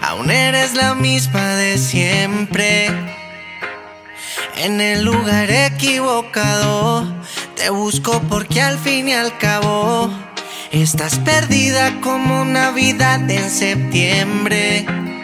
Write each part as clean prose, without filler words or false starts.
Aún eres la misma de siempre. En el lugar equivocado te busco porque al fin y al cabo estás perdida como Navidad en septiembre.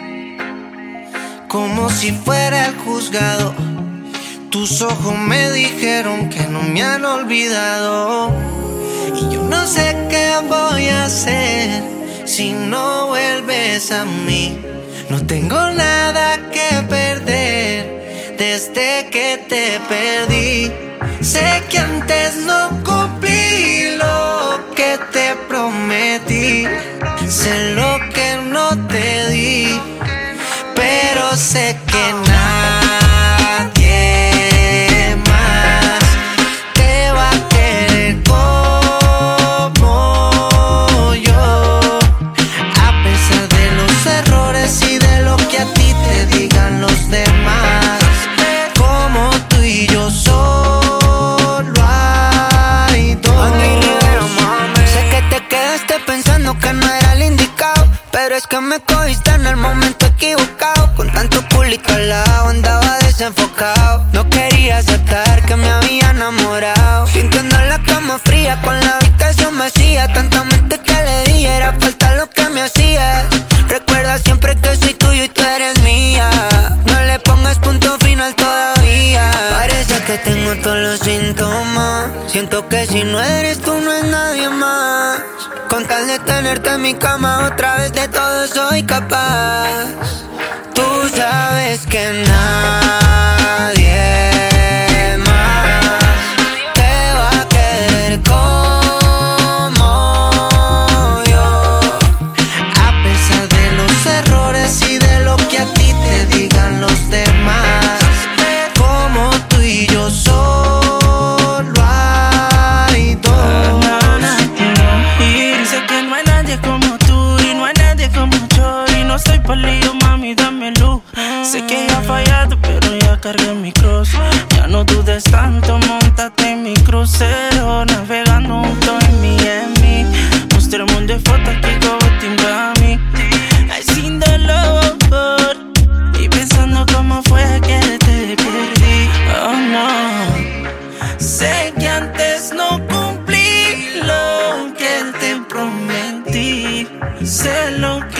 Como si fuera el juzgado, tus ojos me dijeron que no me han olvidado. Y yo no sé qué voy a hacer si no vuelves a mí. No tengo nada que perder desde que te perdí. Sé que antes no cumplí lo que te prometí. Sé lo que no te di, pero sé que nadie más te va a querer como yo. A pesar de los errores y de lo que a ti te digan los demás, como tú y yo solo hay dos. Sé que te quedaste pensando que no era el indicado, pero es que me cogiste en el momento equivocado. Con tanto culito al lado andaba desenfocado. No quería aceptar que me había enamorado. Sintiendo la cama fría con la habitación vacía. Tanta mente que le di, era falta lo que me hacía. Recuerda siempre que soy tuyo y tú eres mía. No le pongas punto final todavía. Parece que tengo todos los síntomas. Siento que si no eres tú no es nadie más. Con tal de tenerte en mi cama otra vez de todo soy capaz. Tú sabes que nadie más te va a querer como yo. A pesar de los errores y de lo que a ti te digan los demás, como tú y yo solo hay dos. Y sé que no hay nadie como tú y no hay nadie como yo. Y no estoy perdido, mami, dame luz. Sé que ya he fallado, pero ya cargué mi cruz. Ya no dudes tanto, montate en mi crucero. Navegando junto en Miami. Mostremos de fotos aquí como Timbami. I seen the love y pensando cómo fue que te perdí. Oh no. Sé que antes no cumplí lo que te prometí. Sé lo que